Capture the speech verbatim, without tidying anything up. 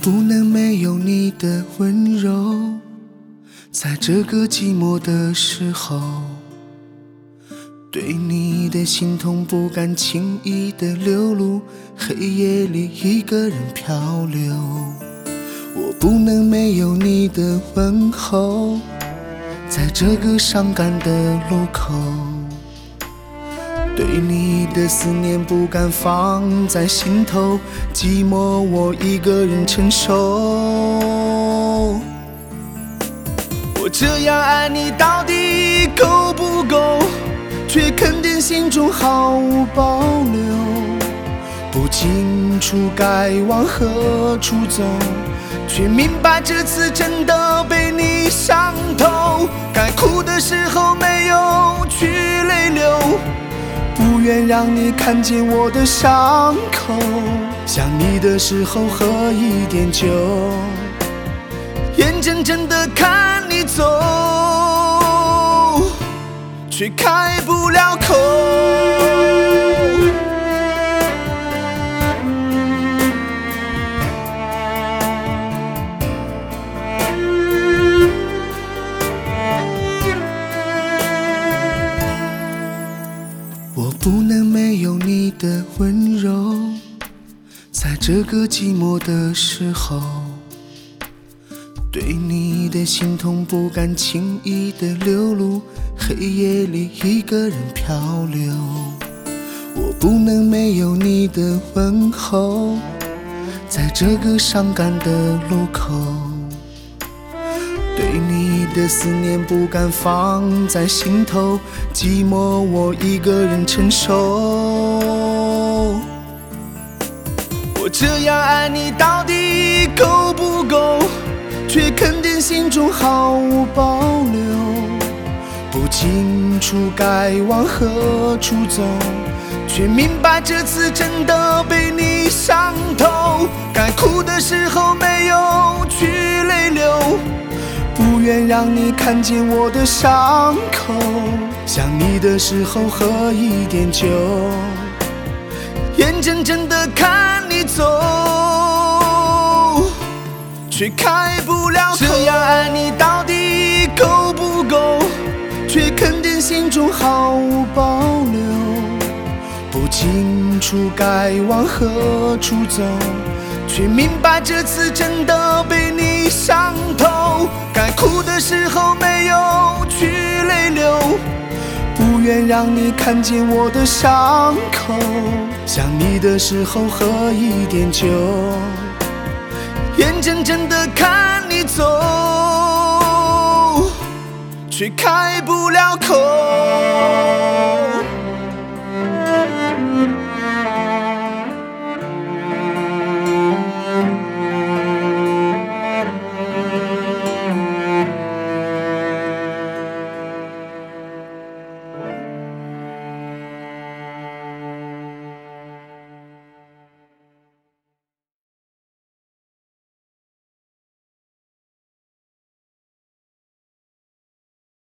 不能没有你的温柔，在这个寂寞的时候，对你的心痛不敢轻易的流露，黑夜里一个人漂流。我不能没有你的问候，在这个伤感的路口，对你的思念不敢放在心头，寂寞我一个人承受。我这样爱你到底够不够，却肯定心中毫无保留，不清楚该往何处走，却明白这次真的被你伤透。该哭的时候没有去泪流，不愿让你看见我的伤口，想你的时候喝一点酒，眼睁睁地看你走，却开不了口。我不能没有你的温柔，在这个寂寞的时候，对你的心痛不敢轻易的流露，黑夜里一个人漂流。我不能没有你的问候，在这个伤感的路口，对你的思念不敢放在心头，寂寞我一个人承受。我这样爱你到底够不够，却肯定心中毫无保留，不清楚该往何处走，却明白这次真的被你伤透。该哭的时候没有去泪流，不愿让你看见我的伤口，想你的时候喝一点酒，眼睁睁地看你走，却开不了口。这样爱你到底够不够，却肯定心中毫无保留，不清楚该往何处走，却明白这次真的被你伤透。该哭的时候没有去泪流，不愿让你看见我的伤口，想你的时候喝一点酒，眼睁睁地看你走，却开不了口。